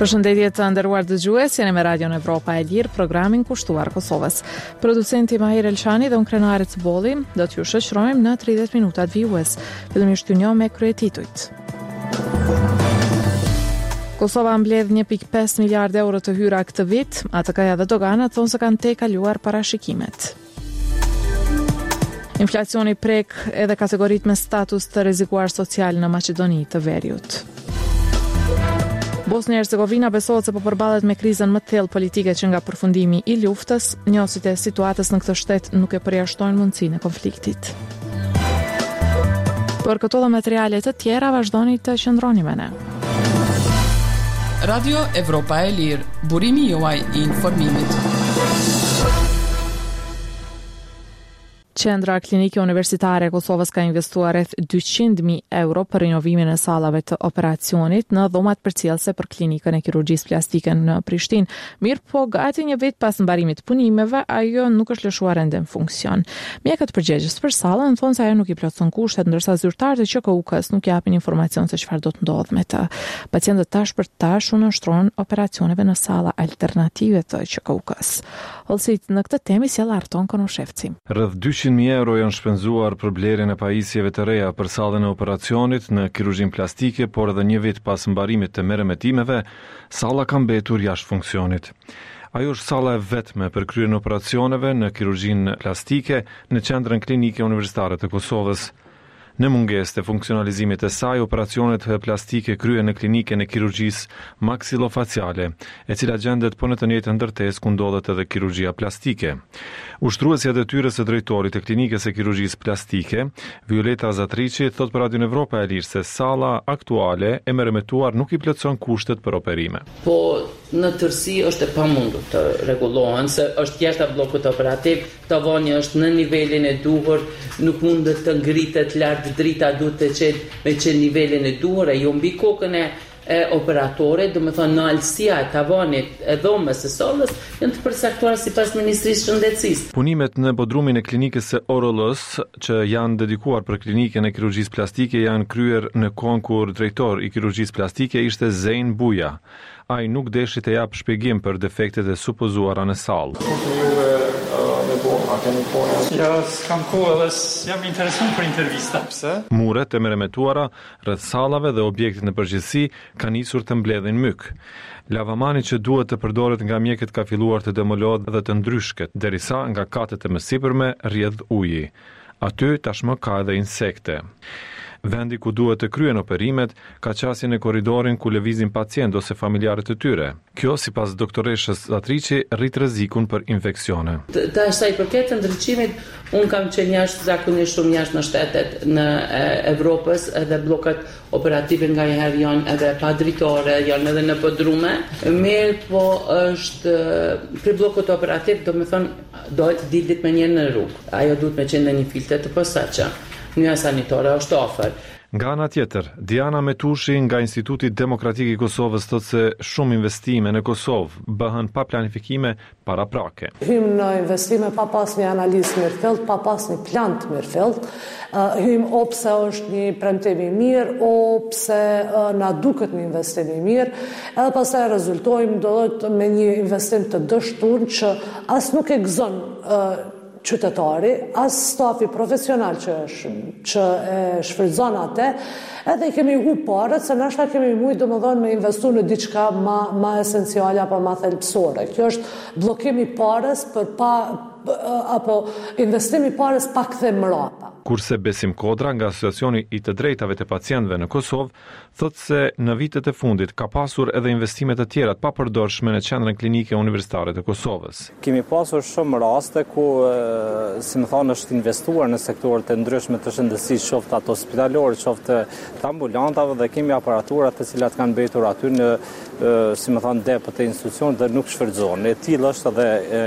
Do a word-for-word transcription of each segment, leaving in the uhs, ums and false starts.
Përshëndetje të nderuar dëgjues, jeni me Radion Evropa e Lirë, programin kushtuar Kosovës. Producenti Mahir Elshani dhe unë Krenare Cbolli do t'ju shoqërojmë në tridhjetë minutat vijues. Fillimisht t'ju njoh me kryetitujt. Kosova mbledh një pikë pesë miliardë euro të hyra këtë vit, ATK-ja dhe doganat thonë se kanë tejkaluar parashikimet. Inflacioni prek edhe kategoritë me status të rrezikuar social në Maqedoni të Veriut. Bosnia Hercegovina besohet se po përballet me krizën më të thellë politike që nga përfundimi i luftës, njësit e situatës në këtë shtet nuk e përjashtojnë mundësinë e konfliktit. Për këto dhe materiale të tjera vazhdoni të qëndroni me ne. Radio Evropa e Lirë, burimi juaj i informimit. Qendra Klinike Universitare e Kosovës ka investuar rreth dyqind mijë euro për rinovimin e sallave të operacionit në dhomat përcjellëse për klinikën e kirurgjisë plastike në Prishtinë. Mirë po, gati një vit pas mbarimit të punimeve, ajo nuk është lëshuar ende në funksion. Mjekët përgjegjës për sallën thonë se ajo nuk i plotson kushtet, ndërsa zyrtarët e Q K U K-s nuk japin informacion se çfarë do të ndodhë me të. Pacientët tash për tash u nënshtrohen operacioneve në salla alternative të Q K U K-s. Hollësit në këtë temë sjell Arton Konushevci. Rreth dyqind mijë euro janë shpenzuar për blerjen e pajisjeve të reja për sallën e operacionit në kirurgjinë plastike, por edhe një vit pas mbarimit të merremetimeve, salla ka mbetur jashtë funksionit. Ajo është salla e vetme për kryen operacioneve në kirurgjinë plastike në Qendrën Klinike Universitare të Kosovës. Në mungesë të funksionalizimit të saj, operacionet plastike kryen në klinikën e kirurgjisë maksilofaciale, e cila gjendet po në të njëjtën ndërtesë ku ndodhet edhe kirurgjia plastike. Ushtruesja e detyrës së drejtorit të klinikës së kirurgjisë plastike, Violeta Zatriçi, thot për Radion Evropa e Lirë se salla aktuale e merremetuar nuk i plotson kushtet për operime. Po në tërësi është e pamundur të rregullohen, se është jashtë bllokut operativ, tavani është në nivelin e duhur, nuk mundet të ngritet lart drita, duhet të qenë me që nivelin e duhur, e jo mbi kokën e e operatorit, do me thonë në alësia e tavanit e dhomës së sallës janë të përcaktuar sipas Ministrisë së Shëndetësisë. Punimet në bodrumin e klinikës së O R L-s, që janë dedikuar për klinikën e kirurgjisë plastike, janë kryer në kohën kur drejtor i kirurgjisë plastike ishte Zein Buja. Ai nuk deshi të jap shpjegim për defektet e supozuara në sallë. Ja, s'kam kohë dhe jam interesuar për intervista. Pse? Muret e merremetuara rreth sallave dhe objektet në përgjithësi kanë nisur të mbledhin myk. Lavamani që duhet të përdoret nga mjekët ka filluar të demolohet dhe të ndryshket, derisa nga katet e mësipërme rrjedh uji. Aty tashmë ka edhe insekte. Vendi ku duhet të kryen operimet ka qasjen e korridorin ku lëvizin pacient ose familjarët e tyre. Kjo, sipas doktoreshës Zatriçi, rrit rrezikun për infeksione. Tash sa i përket ndriçimit, un kam qenë jashtë zakonisht shumë jashtë në shtetet në Evropës, edhe bllokat operative nga njëherë janë edhe pa dritore, janë edhe në podrume. Mirë, po është për bllokut operativ, do me thonë, do dilit me një në rrugë. Ajo duhet me qenë në një filte të posaçëm. Njëja sanitore është ofër. Nga ana tjetër, Diana Metushi nga Instituti Demokratik i Kosovës thotë se shumë investime në Kosovë bëhen pa planifikime paraprake. Hym në investime pa pas një analizë mirëfillt, pa pas një plan të mirëfillt. Uh, hym o pse është një premtim i mirë, o pse uh, na duket një investim i mirë, edhe pastaj rezultojmë do të me një investim të dështuar që as nuk e gëzon uh, qytetari, as stafi profesional që, që e shfrytëzon atë, edhe kemi hu parët, se nashta kemi mujtë do më dhonë me investu në diçka ma, ma esenciale apo ma thelpsore. Kjo është bllokimi parës për pa, apo investimi parës pa kthem mrapa. Kurse Besim Kodra nga Asociacioni i të drejtave të pacientëve në Kosovë thotë se në vitet e fundit ka pasur edhe investime të tjera të papërdorshme në Qendrën Klinike Universitare të Kosovës. Kemi pasur shumë raste ku, si më thonë, është investuar në sektorët e ndryshme të shëndetësisë, qoftë ato hospitalore, qoftë të ambulantave, dhe kemi aparatura të cilat kanë mbetur aty në, si më thonë, depët e institucionit dhe nuk shfrytëzohen. E tillë është edhe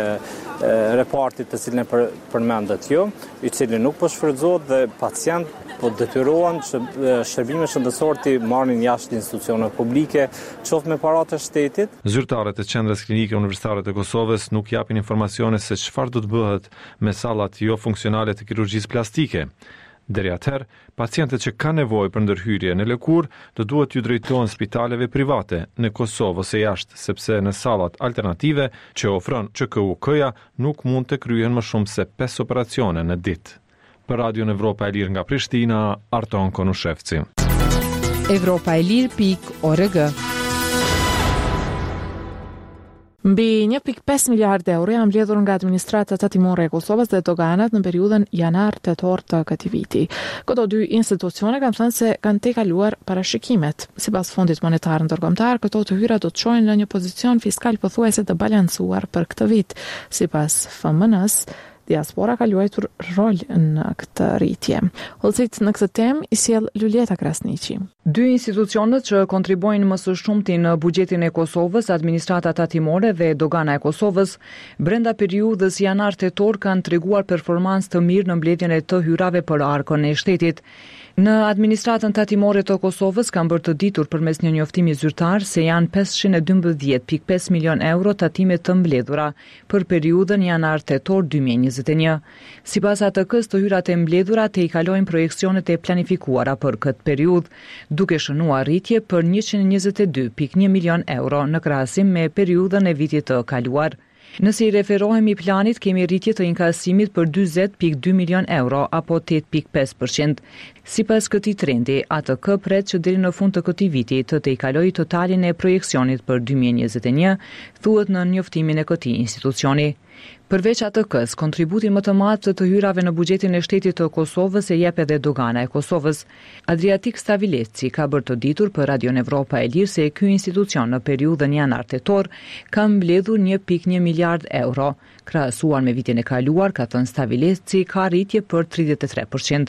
repartit të cilin e përmendet jo, i cili nuk po shfrytëzohet dhe pacient po detyrohen që shërbime shëndetësore të marrin jashtë institucioneve publike, qoftë me paratë të shtetit. Zyrtarët e Qendrës Klinike Universitare të Kosovës nuk japin informacione se çfarë do të bëhet me sallat jo funksionale të kirurgjisë plastike. Deri atëherë, pacientët që kanë nevojë për ndërhyrje në lëkurë do duhet t'ju drejtohen spitaleve private në Kosovë ose jashtë, sepse në sallat alternative që ofron Ç K U K-ja nuk mund të kryhen më shumë se pesë operacione në ditë. Për Radio Evropa e Lirë nga Prishtina, Arton Konushevci. Evropa e Lirë pik org. Mbi një pikë pesë miliardë euro janë mbledhur nga administrata tatimore e Kosovës dhe doganat në periudhën janar-tetor të këtij viti. Këto dy institucione kanë thënë se kanë tejkaluar parashikimet. Sipas Fondit Monetar Ndërkombëtar, këto të hyra do të çojnë në një pozicion fiskal pothuajse të balancuar për këtë vit. Sipas F M N-s, diaspora ka luajtur rol në këtë rritje. Hollësit në këtë temë i sjell Lulieta Krasniqi. Dy institucionet që kontribuojnë më së shumti në buxhetin e Kosovës, administrata tatimore dhe dogana e Kosovës, brenda periudhës janar-tetor kanë treguar performancë të mirë në mbledhjen e të hyrave për arkën e shtetit. Në administratën tatimore të Kosovës kanë bërë të ditur përmes një njoftimi zyrtar se janë pesëqind e dymbëdhjetë pikë pesë milion euro tatime të mbledhura për periudhën janar-tetor dy mijë e njëzet e një. Sipas A T K-s, të hyrat e mbledhura te i kalojnë projeksionet e planifikuara për këtë periudhë, duke shënuar rritje për njëqind e njëzet e dy pikë një milion euro në krahasim me periudhën e vitit të kaluar. Nëse i referohemi planit, kemi rritje të inkasimit për dyzet pikë dy milion euro apo tetë pikë pesë përqind. Sipas këtij trendi, A T K pret që deri në fund të këtij viti të tejkalojë totalin e projeksionit për dy mijë e njëzet e një, thuhet në njoftimin e këtij institucioni. Përveç A T K-s, kontributin më të madh të të hyrave në buxhetin e shtetit të Kosovës e jep edhe dogana e Kosovës. Adriatik Stavileci ka bërë të ditur për Radio Evropa e Lirë se ky institucion në periudhën janar-tetor ka mbledhur një pikë një miliard euro. Krahasuar me vitin e kaluar, ka thënë Stavileci, ka rritje për tridhjetë e tre përqind.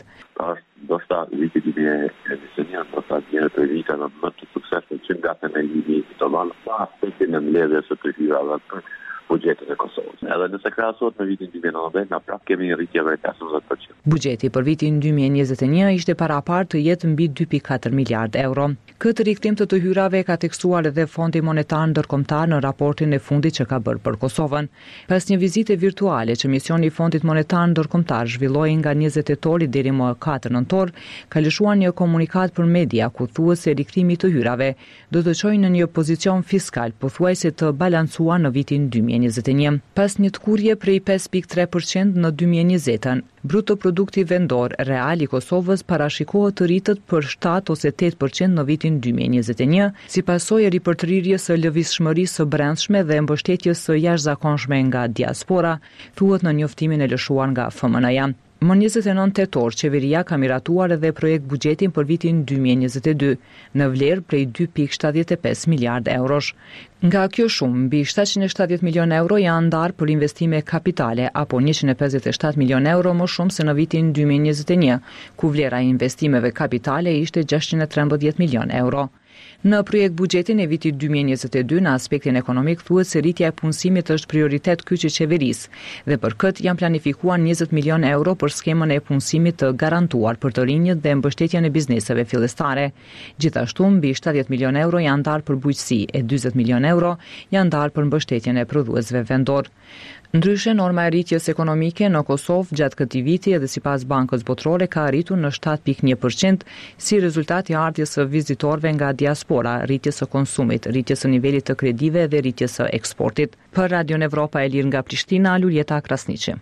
Do sta viti dy mijë e njëzet e një, do sta një të vita në më të suksesshëm që nga të në një të vanë pa aspektin e mbledhjes së të hyrave për buxhetin e Kosovës. Edhe nëse krahasohet me vitin dy mijë e nëntëdhjetë, na prap kemi një rritje vërtet pesëdhjetë përqind. Buxheti për vitin dy mijë e njëzet e një ishte parapar të jetë mbi dy pikë katër miliard euro. Këtë rikthim të të hyrave ka tekstuar edhe Fondi Monetar Ndërkombëtar në raportin e fundit që ka bërë për Kosovën. Pas një vizite virtuale që misioni i Fondit Monetar Ndërkombëtar zhvilloi nga njëzet tetori deri më katër nëntor, ka lëshuar një komunikat për media ku thuhet se rikthimi i të hyrave do të çojë në një pozicion fiskal pothuajse të balancuar në vitin dy mijë e njëzet e një. Pas një tkurje prej pesë pikë tre përqind në dy mijë e njëzet, bruto produkti vendor real i Kosovës parashikohet të rritet për shtatë ose tetë përqind në vitin dy mijë e njëzet e një, si pasojë e ripërtrirjes së lëvizshmërisë së brendshme dhe mbështetjes së jashtëzakonshme nga diaspora, thuhet në njoftimin e lëshuar nga F M N-ja. Më njëzet e nëntë tetor, qeveria ka miratuar edhe projekt buxhetin për vitin dy mijë e njëzet e dy, në vlerë prej dy pikë shtatëdhjetë e pesë miliard eurosh. Nga kjo shumë, mbi shtatëqind e shtatëdhjetë milion euro janë ndarë për investime kapitale, apo njëqind e pesëdhjetë e shtatë milion euro më shumë se në vitin dy mijë e njëzet e një, ku vlera e investimeve kapitale ishte gjashtëqind e trembëdhjetë milion euro. Në projekt buxhetin e vitit dy mijë e njëzet e dy, në aspektin ekonomik thuhet se rritja e punësimit është prioritet kyç i qeverisë dhe për këtë janë planifikuar njëzet milion euro për skemën e punësimit të garantuar për të rinjët dhe mbështetjen e bizneseve fillestare. Gjithashtu, mbi shtatëdhjetë milion euro janë ndarë për bujqësi e dyzet milion euro janë ndarë për mbështetjen e prodhuesve vendor. Ndryshe, norma e rritjes ekonomike në Kosovë gjatë këtij viti edhe sipas Bankës Botërore ka arritur në shtatë pikë një përqind si rezultat i ardhjes së vizitorëve nga diaspora, rritjes së konsumit, rritjes së nivelit të kredive dhe rritjes së eksportit. Për Radio Evropa e Lirë nga Prishtina, Lulieta Krasniqi.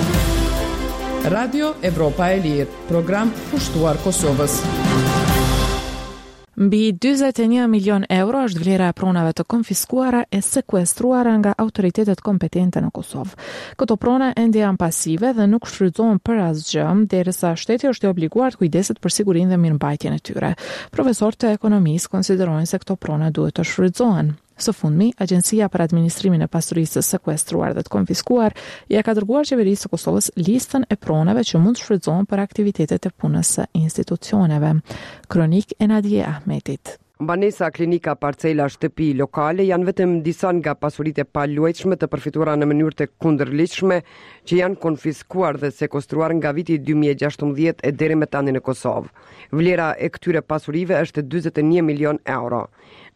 Radio Evropa e Lirë, program pushtuar Kosovës. Mbi dyzet e një milion euro është vlera e pronave të konfiskuara e sekuestruara nga autoritetet kompetente në Kosovë. Këto prona ende janë pasive dhe nuk shfrytëzohen për asgjë, derisa shteti është i obliguar të kujdeset për sigurinë dhe mirëmbajtjen e tyre. Profesorët e ekonomisë konsiderojnë se këto prona duhet të shfrytëzohen. Së fundmi, Agjencia për Administrimin e Pasurisë të Sekuestruar dhe të Konfiskuar ja ka dërguar qeverisë së Kosovës listën e pronave që mund të shfrytëzohen për aktivitetet e punës së institucioneve. Kronik e Nadje Ahmetit. Banesa, klinika, parcela, shtëpi, lokale janë vetëm disa nga pasuritë e paluajtshme të përfituara në mënyrë të kundërligjshme që janë konfiskuar dhe sekuestruar nga viti dy mijë e gjashtëdhjetë e deri më tani në Kosovë. Vlera e këtyre pasurive është dyzet e një milion euro.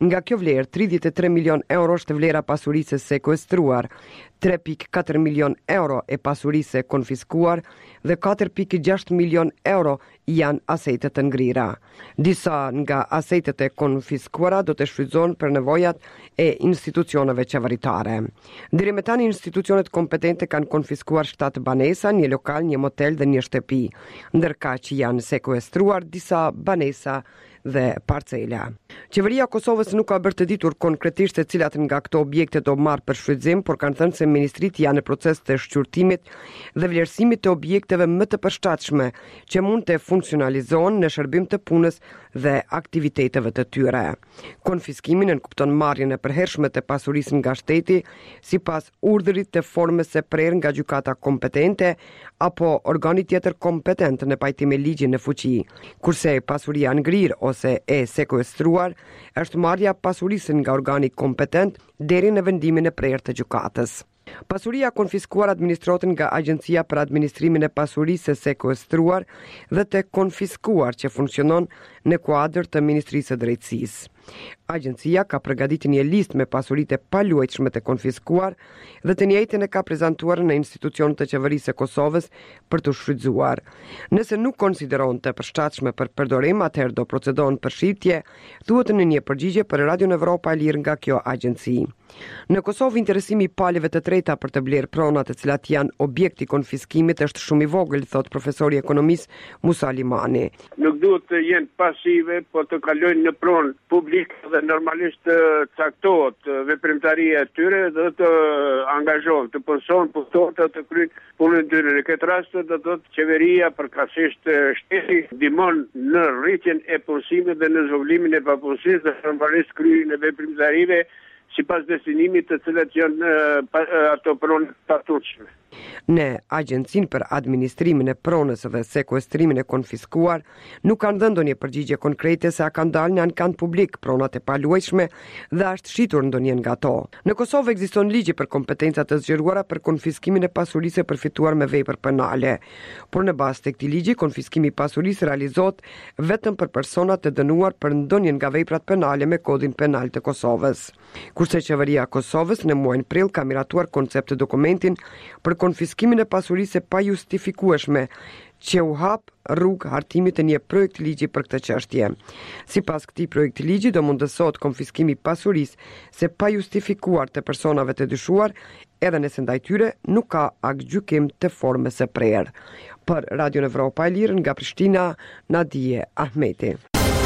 Nga kjo vlerë, tridhjetë e tre milion euro është vlera pasurisë sekuestruar, tre pikë katër milion euro e pasurisë konfiskuar dhe katër pikë gjashtë milion euro janë asetet të ngrira. Disa nga asetet e konfiskuara do të shfrytëzohen për nevojat e institucioneve qeveritare. Deri më tani institucionet kompetente kanë konfiskuar shtatë banesa, një lokal, një motel dhe një shtëpi, ndërka që janë sekuestruar disa banesa dhe parcela. Qeveria e Kosovës nuk ka bërë të ditur konkretisht se cilat nga këto objekte do marrë për shfrytëzim, por kanë thënë se ministritë janë në proces të shqyrtimit dhe vlerësimit të objekteve më të përshtatshme që mund të funksionalizohen në shërbim të punës dhe aktiviteteve të tyre. Konfiskimin nënkupton marrjen e përhershme të pasurisë nga shteti sipas urdhrit të formës së prerë nga gjykata kompetente apo organi tjetër kompetent në pajtim me ligjin në fuqi, kurse pasuria ngrirë ose e sekuestruar është marrja pasurisë nga organi kompetent deri në vendimin e prerë të gjykatës. Pasuria konfiskuar administrohet nga Agjencia për Administrimin e Pasurisë së Sekuestruar dhe të Konfiskuar që funksionon në kuadër të Ministrisë së Drejtësisë. Agjencia ka përgatitur një listë me pasuritë e paluajtshme të konfiskuar dhe të njëjtën e ka prezantuar në institucionet e qeverisë së Kosovës për të shfrytzuar. Nëse nuk konsiderohen të përshtatshme për përdorim, atëherë do procedohen për shitje, thuhet në një përgjigje për Radio Evropa e Lirë nga kjo agjenci. Në Kosovë interesimi i palëve të treta për të blerë pronat e cilat janë objekti konfiskimit është shumë i vogël, thot profesori ekonomist Musa Limani. Nuk duhet të jenë pasive, po të kalojnë në pronë publik dhe normalisht të caktohet veprimtaria e tyre dhe të angazhohen, të punësojnë, punëtojnë të, të kryjnë punën e tyre. Në këtë rast do të thotë qeveria përkatësisht shteti ndihmon në rritjen e punësimit dhe në zhvillimin e papunësisë dhe normalisht kryejnë e veprimtarive sipas destinimit të cilat janë ato pronë pasueshme. Në Agjencinë për Administrimin e Pronës dhe Sekuestrimin e Konfiskuar nuk kanë dhënë ndonjë përgjigje konkrete se a kanë dalë në ankan publik pronat e paluajtshme dhe është shitur ndonjë nga ato. Në Kosovë ekziston ligji për kompetencat të zgjeruara për konfiskimin e pasurisë e përfituar me vepër penale, por në bazë të këtij ligji konfiskimi i pasurisë realizohet vetëm për personat të dënuar për ndonjë nga veprat penale me kodin penal të Kosovës. Kurse qeveria e Kosovës në muajin prill ka miratuar koncept të dokumentin për konfiskimin e pasurisë pa justifikueshme që u hap rrugë hartimit të një projekt ligji për këtë çështje. Sipas këtij projekti ligji do mundësohet konfiskimi i pasurisë se pa justifikuar të personave të dyshuar, edhe nëse ndaj tyre nuk ka aktgjykim të formës së prerë. Për Radio Evropa e Lirë nga Prishtina, Nadije Ahmeti.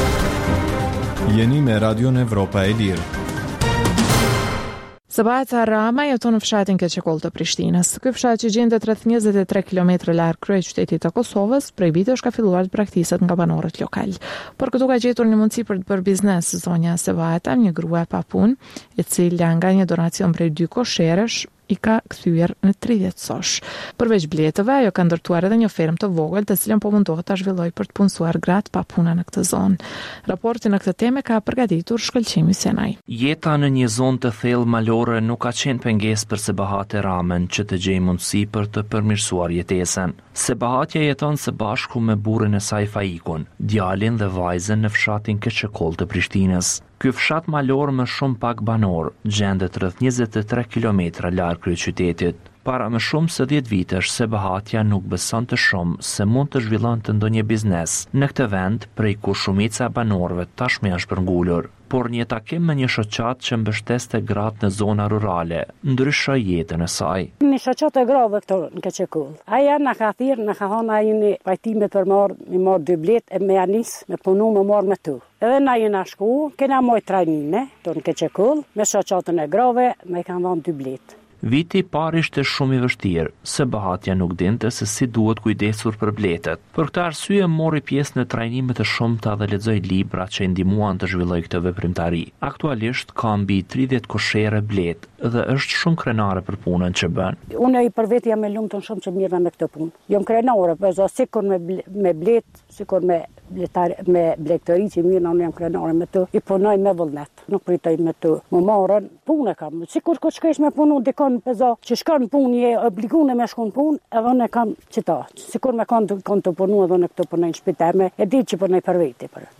Jeni me Radio Evropa e Lirë. Sabajca Rama jeton në fshatin Keqekull të Prishtinës. Ky fshat që gjendet rreth njëzet e tre kilometra larg kryeqytetit të Kosovës, prej vitesh ka filluar të braktiset nga banorët lokal. Por këtu ka gjetur një mundësi për të bërë biznes zonja Sabajta, një grua pa punë, e cila nga një donacion prej dy kosherësh i ka kthyer në tridhjetë sosh. Përveç biletëve, ajo ka ndërtuar edhe një fermë të vogël, të cilën po mundohet ta zhvillojë për të punësuar gratë pa puna në këtë zonë. Raportin në këtë temë ka përgatitur Shkëlqimi Senaj. Jeta në një zonë të thellë malore nuk ka qenë pengesë për Sebahate Ramen që të gjejë mundësi për të përmirësuar jetesën. Sebahatja jeton së bashku me burrin e saj Faikun, djalin dhe vajzën në fshatin Keqekull të Prishtinës. Ky fshat malor me shumë pak banor gjendet rreth njëzet e tre kilometra larg kryeqytetit. Para më shumë se dhjetë vitesh, Sebahatja nuk besonte shumë se mund të zhvillonte ndonjë biznes në këtë vend prej ku shumica e banorëve tashmë janë shpërngulur. Por një takim me një shoqat që mbështeste gratë në zona rurale ndryshoi jetën e saj. Një shoqat e grave këto në Keqekull. Aja na ka thirr, na ka thonë ai një pajtime për marr, më marr dy blet e me anis, me punu më marr me tu. Edhe na jena shku, kena moj trajnine, të në Keqekull, me shoqatën e grave, me i kanë dhënë dy blet. Viti i parë ishte shumë i vështirë, Sebahatja nuk dinte se si duhet kujdesur për bletet. Për këtë arsye mori pjesë në trajnime të shumta dhe lexoi libra që i ndihmuan të zhvillojë këtë veprimtari. Aktualisht ka mbi tridhjetë koshere blet dhe është shumë krenare për punën që bën. Unë i për vetë jam e lumtur shumë që mirë me këtë punë. Jam krenare, për sikur me ble, me blet, sikur me Bletar, me blegtëri që mirë në unë jam krenare me të, i punoj me vullnet, nuk pritoj me të më marën, punë kam, sikur këtë shkesh me punu dikon pëza, që shkon punë, je obligune me shkon punë, edhe unë kam qëta, sikur me kanë të, kan të punu edhe në këtë punoj në shpiteme, e di që punoj për veti për të.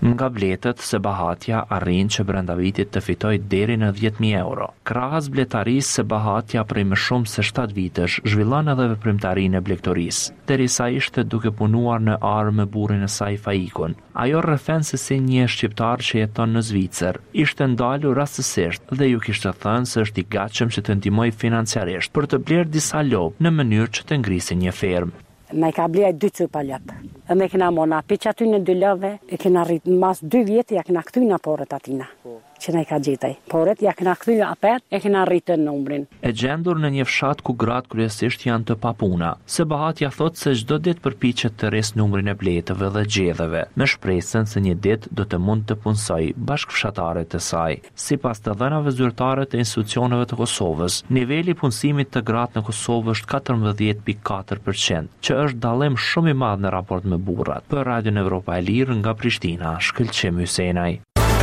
Nga vletët, Sebahatja arrin që brenda vitit të fitoj deri në dhjetë mijë euro. Krahas bletarisë, Sebahatja prej më shumë se shtatë vitesh zhvillon edhe veprimtarinë e blegtorisë, derisa ishte duke punuar në arë me burrin e saj Faikun. Ajo rrëfen se si një shqiptar që jeton në Zvicër ishte ndalur rastësisht dhe ju kishte thënë se është i gatshëm që të ndihmojë financiarisht për të blerë disa lopë në mënyrë që të ngrisin një fermë. Me ka blej dy cupa lopë. E me kena mona piq aty në dy love, e kena rrit mas dy vjetë ja kena kthyer porët atina. Që ne ka gjetaj. Porët ja kena kthyer apet, e kena rritën numrin. E gjendur në një fshat ku gratë kryesisht janë të papuna. Sebahatja thot se çdo ditë përpiqet të rresë numrin e bletëve dhe gjedheve, me shpresën se një ditë do të mund të punsoj bashkë fshatarët e saj. Sipas të dhënave zyrtare të institucioneve të Kosovës, niveli i punësimit të gratë në Kosovë është katërmbëdhjetë pikë katër përqind, që është dallim shumë i madh në raport me burrat. Për Radion Evropa e Lirë nga Prishtina, Shkëlqim Hysenaj.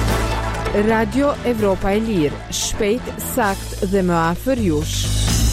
Radio Evropa e Lirë, shpejt, sakt dhe më afër jush.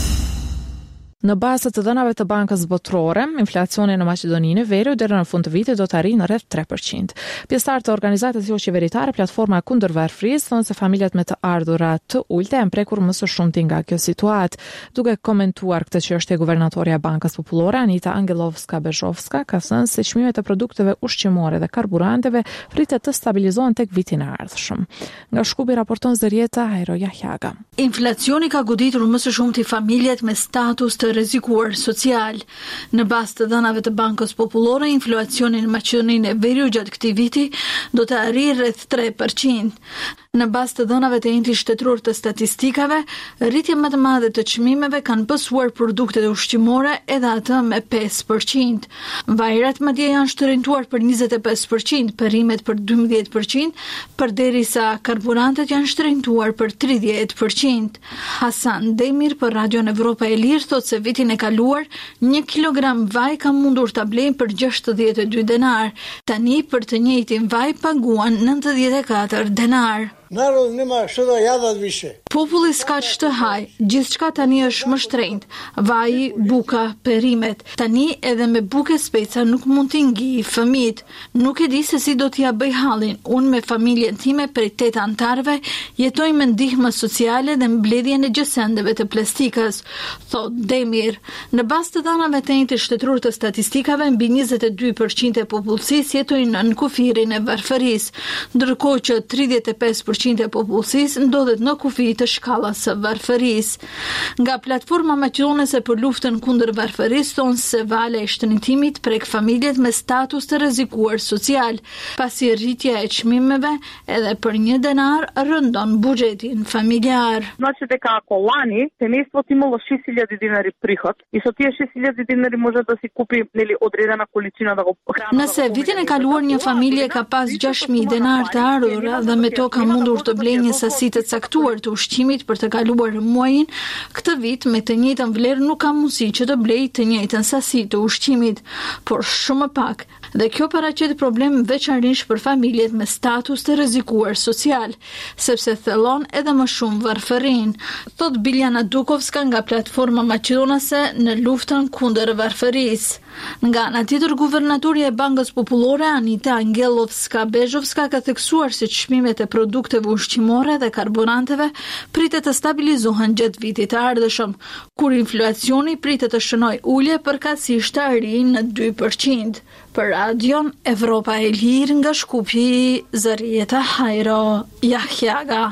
Në bazë të dhënave të Bankës Botërore, inflacioni në Maqedoninë e Veriut deri në fund të vitit do të arrijë në rreth tre përqind. Pjesëtarët e organizatës jo qeveritare Platforma kundër varfërisë thonë se familjet me të ardhura të ulta janë prekur më së shumti nga kjo situatë. Duke komentuar këtë çështje, guvernatorja e Bankës Popullore Anita Angelovska-Bezhovska ka thënë se çmimet e produkteve ushqimore dhe karburanteve pritet të stabilizohen tek viti i ardhshëm. Nga Shkupi raporton Zërieta Hajro Jahjaga. Inflacioni ka goditur më së shumti familjet me status të rrezikuar social. Në bazë të dhënave të Bankës Popullore, inflacioni në Maqedoninë e Veriut gjatë këtij viti do të arrijë rreth tre përqind. Në bazë të dhënave të Enti Shtetëror të Statistikave, rritja më të madhe të çmimeve kanë pësuar produktet ushqimore edhe atë me pesë përqind. Vajrat madje janë shtrënguar për njëzet e pesë përqind, perimet për dymbëdhjetë përqind, përderisa karburantet janë shtrënguar për tridhjetë përqind. Hasan Demir për Radion Evropa e Lirë thotë se vitin e kaluar një kilogram vaj ka mundur ta blejnë për gjashtëdhjetë e dy denar. Tani për të njëjtin vaj paguan nëntëdhjetë e katër denar. Narod nema što da jadat više. Populli s'ka që të haj, gjithçka tani është më shtrenjtë, vaji, buka, perimet. Tani edhe me buke speca nuk mund t'i ngi fëmijët. Nuk e di se si do t'ja bëj hallin. Unë me familjen time prej tetë antarëve jetoj me ndihmë sociale dhe mbledhjen e gjësendeve të plastikës, thot Demir. Në bazë të dhënave të Entit Shtetëror të Statistikave, mbi njëzet e dy përqind e popullsisë jetojnë në kufirin e varfërisë, ndërkohë që tridhjetë e pesë përqind e popullsisë ndodhet në kufi të shkallës së varfërisë. Nga Platforma Maqedonese për luftën kundër varfërisë thonë se vala e shtrëngimit prek familjet me status të rrezikuar social, pasi rritja e çmimeve edhe për një denar rëndon buxhetin familjar. Значи дека ако лани семејството имало шест илјади динари приход и со тие шест илјади динари може да си купи нели одредена количина да го храни. Nëse vitin e kaluar një familje ka pas gjashtë mijë denar të ardhura dhe me to ka mundur të blejë një sasi të caktuar të ushqimit për të kaluar muajin, këtë vit me të njëjtën vlerë nuk ka mundësi që të blejë të njëjtën sasi të ushqimit, por shumë më pak. Dhe kjo paraqet problem veçanërisht për familjet me status të rrezikuar social, sepse thellon edhe më shumë varfërinë, thot Biljana Dukovska nga Platforma Maqedonese në luftën kundër varfërisë. Nga ana tjetër, guvernatorja e Bankës Popullore Anita Angelovska-Bezhovska ka theksuar se çmimet e produkteve ushqimore dhe karburanteve pritet të stabilizohen gjatë vitit të ardhshëm, kur inflacioni pritet të shënojë ulje përkatësisht të arrijë në dy përqind. Për Radion Evropa e Lirë nga Shkupi, Zërieta Hajro Jahjaga.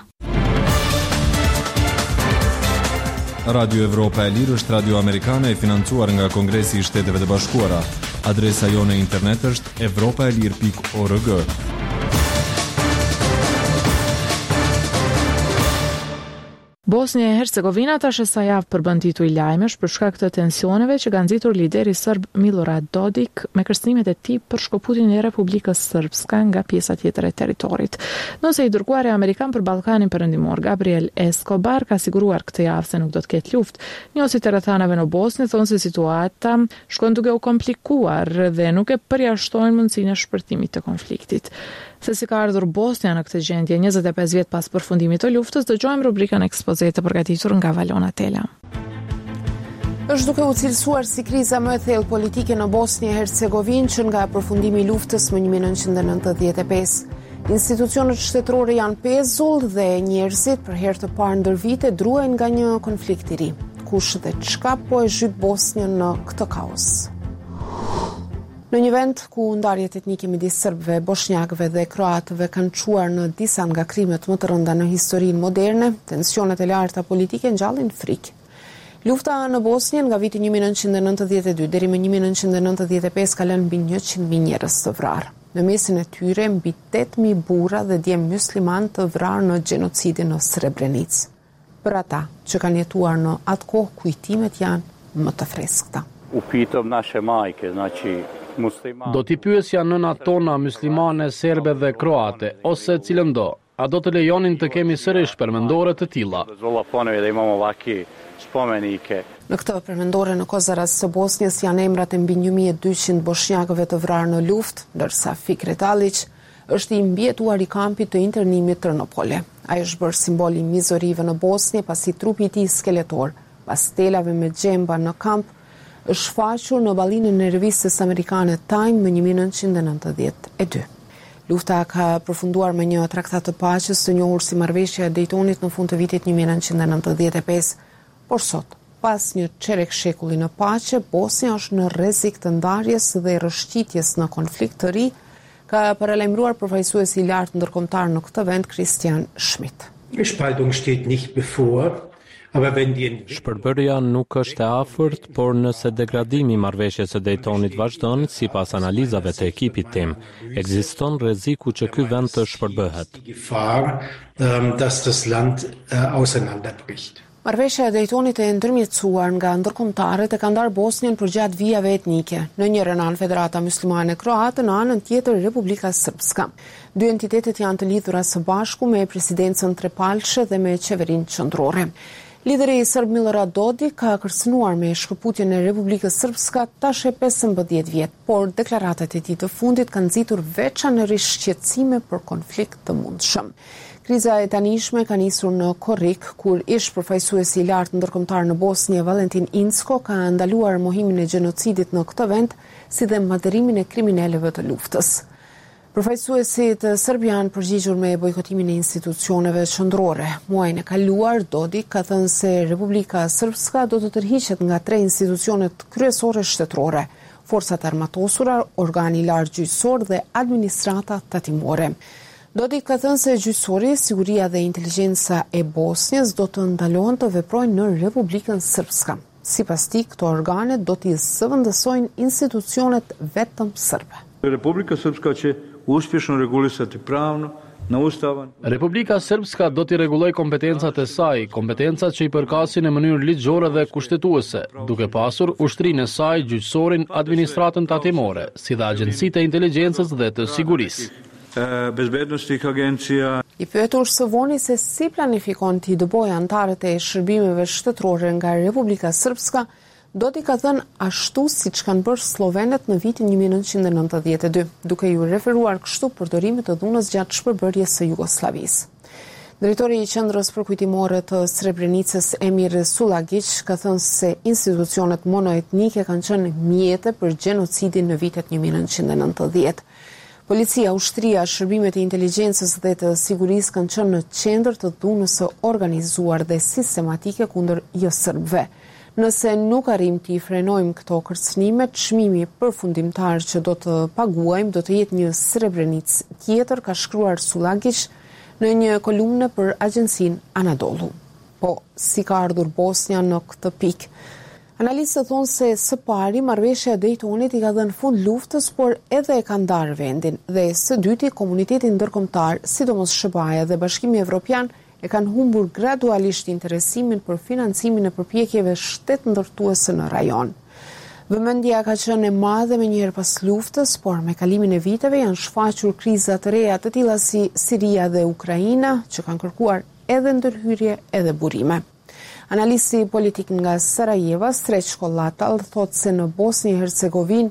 Radio Evropa e Lirë është radio amerikane e financuar nga Kongresi i Shteteve të Bashkuara. Adresa jone internet është evropaelir pikë org. Bosnia e Hercegovina tash sa javë përbën titull lajmesh për shkak të tensioneve që kanë nxitur lideri serb Milorad Dodik me kërcënimet e tij për shkëputjen e Republikës Srpska nga pjesa tjetër e territorit. Nëse i dërguari amerikan për Ballkanin Perëndimor Gabriel Escobar ka siguruar këtë javë se nuk do të ketë luftë, njësi të rrethanave në Bosnë thonë se situata shkon duke u komplikuar dhe nuk e përjashtojnë mundësinë e shpërtimit të konfliktit. Se si ka ardhur Bosnia në këtë gjendje njëzet e pesë vjet pas përfundimit të luftës, dëgjojmë rubrikën ekspoze të përgatitur nga Valona Tela. Është duke u cilësuar si kriza më e thellë politike në Bosnjë e Hercegovinë që nga përfundimi i luftës më një mijë e nëntëqind e nëntëdhjetë e pesë. Institucionet shtetërore janë pezull dhe njerëzit për herë të parë ndër vite druhen nga një konflikt i ri. Kush dhe çka po e zhyt Bosnjën në këtë kaos? Në një vend ku ndarjet etnike midis serbëve, bosnjakëve dhe kroatëve kanë çuar në disa nga krimet më të rënda në historinë moderne, tensionet e larta politike ngjallin frikë. Lufta në Bosnjë nga viti një mijë nëntëqind e nëntëdhjetë e dy deri më një mijë nëntëqind e nëntëdhjetë e pesë ka lënë mbi njëqind mijë njerëz të vrarë. Në mesin e tyre mbi tetë mijë burra dhe djem musliman të vrarë në gjenocidin në Srebrenicë. Për ata që kanë jetuar në atë kohë, kujtimet janë më të freskëta. U pitëm naše majke, znači muslimane. Do t'i pyesja nënat tona muslimane, serbe dhe kroate, ose cilën do, a do të lejonin të kemi sërish përmendore të tilla? Dozvola ponovi da imamo ovaki spomenike. Në këtë përmendore në Kozaras së Bosnjës janë emrat e mbi një mijë e dyqind bosnjakëve të vrarë në luftë, ndërsa Fikret Alić është i mbjetuar i kampit të internimit Trnopole. Ai është bërë simbol i mizorive në Bosnjë pasi trupi i tij skeletor, pas stelave me gjemba në kamp, është shfaqur në ballinën e revistës amerikane Time më një mijë nëntëqind e nëntëdhjetë e dy. Lufta ka përfunduar me një traktat të paqes të njohur si Marrëveshja e Daytonit në fund të vitit një mijë nëntëqind e nëntëdhjetë e pesë, por sot, pas një çerek shekulli në paqe, Bosnja është në rrezik të ndarjes dhe rrëshqitjes në konflikt të ri, ka paralajmëruar përfaqësuesi i lartë ndërkombëtar në këtë vend Christian Schmidt. Spaltung steht nicht bevor. Shpërbërja nuk është e afërt, por nëse degradimi i marrëveshjes së Daytonit vazhdon, sipas analizave të ekipit tim, ekziston rreziku që ky vend të shpërbëhet. Marrëveshja e Daytonit e ndërmjetësuar nga ndërkombëtarët e ka ndarë Bosnjën përgjatë vijave etnike. Në njërin anë Federata Muslimane Kroate, në anën tjetër Republika Srpska. Dy entitetet janë të lidhura së bashku me presidencën trepalçe dhe me qeverinë qendrore. Lideri i Serb Milorad Dodik ka kërcënuar me shkëputjen e Republikës Srpska tash e pesëmbëdhjetë vjet, por deklaratat e tij të fundit kanë nxitur veçanërisht shqetësime për konflikt të mundshëm. Kriza e tanishme ka nisur në korrik, kur ish përfaqësuesi i lartë ndërkombëtar në Bosnjë Valentin Incko ka ndaluar mohimin e gjenocidit në këtë vend, si dhe madhërimin e kriminalëve të luftës. Përfaqësuesit serbian përgjigjur me bojkotimin e institucioneve qendrore. Muajin e kaluar, Dodik ka thënë se Republika Srpska do të tërhiqet nga tre institucionet kryesore shtetërore: forcat armatosura, organi i lartë gjyqësor dhe administrata tatimore. Dodik ka thënë se gjyqësori, siguria dhe inteligjenca e Bosnjës do të ndalohen të veprojnë në Republikën Srpska. Sipas tij, këto organe do t'i zëvendësojnë institucionet vetëm serbe. Republika Srpska će uspješno regulisati pravno na ustavan. Republika Srpska do t'i rregullojë kompetencat e saj, kompetencat që i përkasin në mënyrë ligjore dhe kushtetuese, duke pasur ushtrinë e saj, gjyqësorin, administratën tatimore, si dhe agjencitë e inteligjencës dhe të sigurisë. Bezbednosnih agencija. I pyetur së voni se si planifikon t'i dëbojë antarët e shërbimeve shtetërore nga Republika Srpska, Dodik ka thënë ashtu siç kanë bërë slovenët në vitin një mijë nëntëqind e nëntëdhjetë e dy, duke ju referuar kështu përdorimit të dhunës gjatë shpërbërjes së Jugosllavisë. Drejtori i Qendrës Përkujtimore të Srebrenicës, Emir Sulagić, ka thënë se institucionet monoetnike kanë qenë mjete për gjenocidin në vitet një mijë nëntëqind e nëntëdhjetë. Policia, ushtria, shërbimet e inteligjencës dhe të sigurisë kanë qenë në qendër të dhunës së organizuar dhe sistematike kundër jo serbëve. Nëse nuk arrim t'i frenojmë këto kërcënime, çmimi përfundimtar që do të paguajmë do të jetë një Srebrenicë tjetër, ka shkruar Sulagić në një kolumnë për agjencinë Anadolu. Po, si ka ardhur Bosnja në këtë pikë? Analistët thonë se së pari marrëveshja e Daytonit i ka dhënë fund luftës, por edhe e ka ndarë vendin, dhe së dyti komuniteti ndërkombëtar, sidomos S B A-ja dhe Bashkimi Evropian, e kanë humbur gradualisht interesimin për financimin e përpjekjeve shtet ndërtuese në rajon. Vëmendja ka qenë e madhe me njëherë pas luftës, por me kalimin e viteve janë shfaqur kriza të reja të tilla si Siria dhe Ukraina, që kanë kërkuar edhe ndërhyrje edhe burime. Analisti politik nga Sarajeva, Srećko Latal, thotë se në Bosnjë e Hercegovinë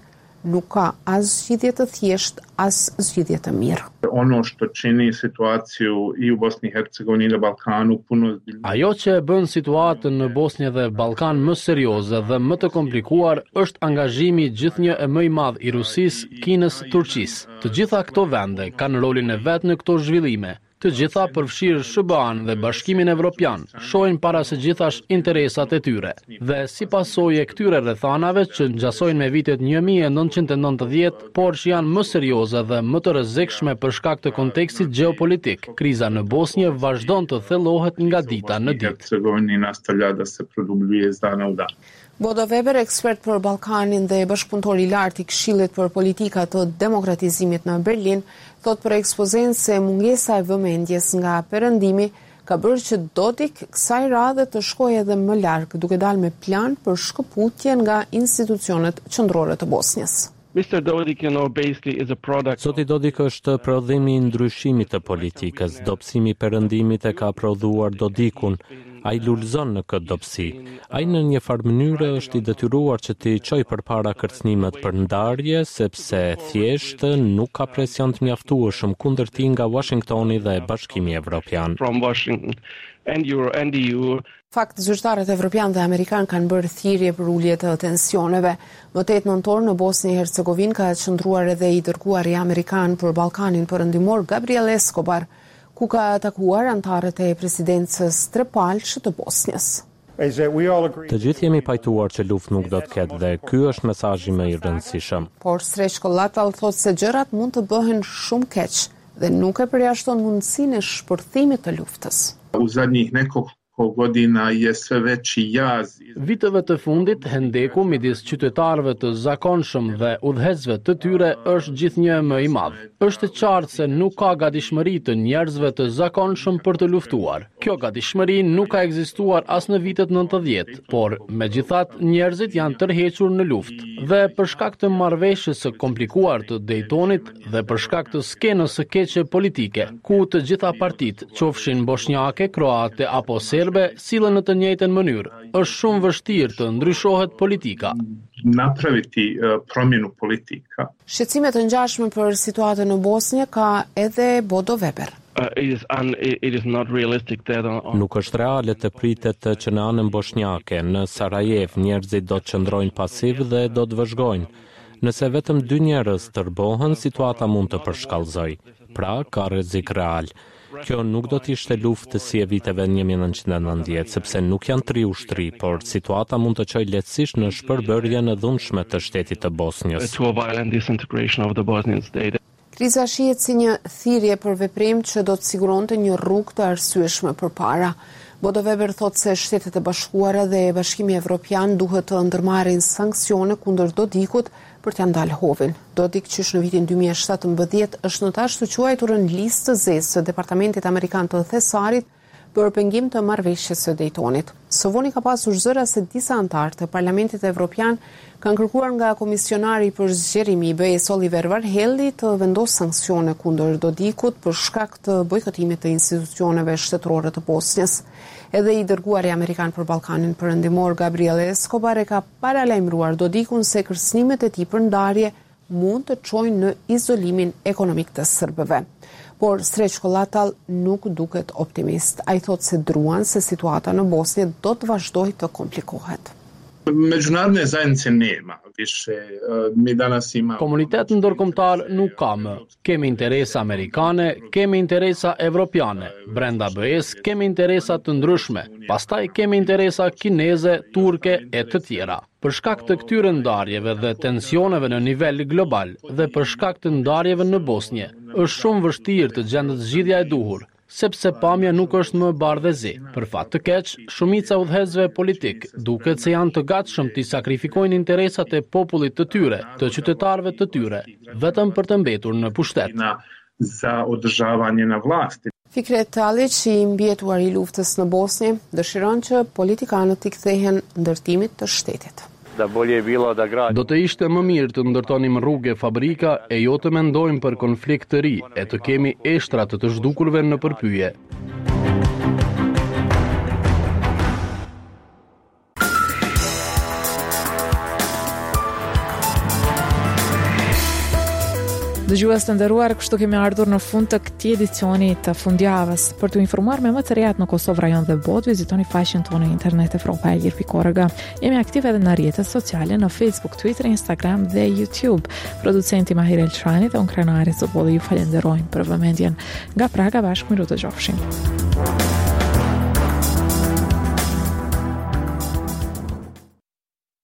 nuk ka as zgjidhje të thjesht, as zgjidhje të mirë. Ono što čini situaciju i u Bosni i Hercegovini i na Balkanu puno Ajo që e bën situatën në Bosnjë dhe Ballkan më serioze dhe më të komplikuar është angazhimi gjithnjë e më i madh i Rusisë, Kinës, Turqisë. Të gjitha këto vende kanë rolin e vet në këto zhvillime. Të gjitha përfshirë S B A-n dhe Bashkimin Evropian shohin para së gjithash interesat e tyre. Dhe si pasojë e këtyre rrethanave që ngjasojnë me vitet një mijë e nëntëqind e nëntëdhjetë, por që janë më serioze dhe më të rrezikshme për shkak të kontekstit gjeopolitik, kriza në Bosnjë vazhdon të thellohet nga dita në ditë. Hercegovini nastavlja da se produbljuje iz dana u dan. Bodo Weber, ekspert për Ballkanin dhe bashkëpunëtor i lartë i Këshillit për politika të demokratizimit në Berlin, thot për ekspozen se mungesa e vëmendjes nga perëndimi ka bërë që Dodik kësaj radhe të shkojë edhe më larg, duke dalë me plan për shkëputje nga institucionet qendrore të Bosnjës. mister Dodik, you know, basically is a product. Zoti Dodik është prodhimi i ndryshimit të politikës. Dobësimi i perëndimit e ka prodhuar Dodikun. Ai lulëzon në këtë dobësi. Ai në një farë mënyrë është i detyruar që t'i çojë përpara kërcënimet për ndarje, sepse thjesht nuk ka presion të mjaftueshëm kundër tij nga Washingtoni dhe Bashkimi Evropian. From Washington and Euro and E U. Fakt, zyrtarët evropian dhe amerikan kanë bërë thirrje për ulje të tensioneve. Më tetë nëntor në Bosnjë e Hercegovinë ka qëndruar edhe i dërguari amerikan për Ballkanin perëndimor Gabriel Escobar, ku ka takuar antarët e presidencës trepalçe të Bosnjës. Të gjithë jemi pajtuar që luftë nuk do të ketë dhe ky është mesazhi më i rëndësishëm. Por Srećko Latal thotë se gjërat mund të bëhen shumë keq dhe nuk e përjashton mundësinë e shpërthimit të luftës. U zadnjih nekoliko godina je sve veći jaz. Viteve të fundit, hendeku midis qytetarëve të zakonshëm dhe udhëhecëve të tyre është gjithnjë më i madh. Është e qartë se nuk ka gatishmëri të njerëzve të zakonshëm për të luftuar. Kjo gatishmëri nuk ka ekzistuar as në vitet nëntëdhjetë, por megjithatë njerëzit janë tërhequr në luftë. Dhe për shkak të marrëveshjes së komplikuar të Daytonit dhe për shkak të skenës së keqe politike, ku të gjitha partitë, qofshin bosnjake, kroate apo serbe, sillen në të njëjtën mënyrë, është shumë vështirë të ndryshohet politika. Napraviti uh, promjenu politika. Shqetësime të ngjashme për situatën në Bosnjë ka edhe Bodo Weber. Uh, it is un, it is not realistic that on... Nuk është reale të pritet që në anën bosnjake, në Sarajev, njerëzit do të qëndrojnë pasiv dhe do të vëzhgojnë. Nëse vetëm dy njerëz tërbohen, situata mund të përshkallëzoj. Pra, ka rrezik real. Kjo nuk do të ishte luftë si e viteve një mijë e nëntëqind e nëntëdhjetë, sepse nuk janë tri ushtri, por situata mund të çojë lehtësisht në shpërbërjen e dhunshme të shtetit të Bosnjës. Kriza shihet si një thirrje për veprim që do të siguronte një rrugë të arsyeshme përpara. Bodo Weber thotë se Shtetet e Bashkuara dhe Bashkimi Evropian duhet të ndërmarrin sanksione kundër Dodikut për t'ia ndalë hovin. Dodik, qysh në vitin dy mijë e shtatëmbëdhjetë është në tash të quajturën listë të zezë së Departamentit Amerikan të Thesarit për pengim të marrëveshjes së Daytonit. Së voni ka pasur zëra se disa antarë të Parlamentit Evropian kanë kërkuar nga komisionari për zgjerimi i B E S Oliver Varhelyi të vendosë sanksione kundër Dodikut për shkak të bojkotimit të institucioneve shtetërore të Bosnjës. Edhe i dërguari amerikan për Ballkanin perëndimor Gabriel Escobar e ka paralajmëruar Dodikun se kërcënimet e tij për ndarje mund të çojnë në izolimin ekonomik të serbëve. Por Srećko Latal nuk duket optimist. Ai thotë se druan se situata në Bosnjë do të vazhdojë të komplikohet. Međunarodne zajednice nema više. Mi danas imamo... Komunitet ndërkombëtar nuk ka më. Kemi interesa amerikane, kemi interesa evropiane. Brenda B E-s kemi interesa të ndryshme. Pastaj kemi interesa kineze, turke e të tjera. Për shkak të këtyre ndarjeve dhe tensioneve në nivel global dhe për shkak të ndarjeve në Bosnjë, është shumë vështirë të gjendet zgjidhja e duhur, sepse pamja nuk është më bardhëzi. Për fat të keq, shumica udhëhecëve politik duket se janë të gatshëm të sakrifikonin interesat e popullit të tyre, të qytetarëve të tyre, vetëm për të mbetur në pushtet. Za održavanje na vlasti. Fikret Talić, i mbjetuar i luftës në Bosnjë, dëshiron që politikanët të kthehen ndërtimit të shtetit. Do të ishte më mirë të ndërtonim rrugë, fabrika e jo të mendojmë për konflikt të ri e të kemi eshtra të të zhdukurve në përpyje. Dëgjues të nderuar, kështu kemi ardhur në fund të këtij edicioni të fundjavës. Për të informuar me më të rehat në Kosovë, rajon dhe botë, vizitoni faqen tonë në internet evropa e lir pikë org. Jemi aktiv edhe në rrjetet sociale në Facebook, Twitter, Instagram dhe YouTube. Producenti Mahir Elçani dhe unë krenari të bodhe ju falenderojmë për vëmendjen. Nga Praga bashkë miru të gjofshim.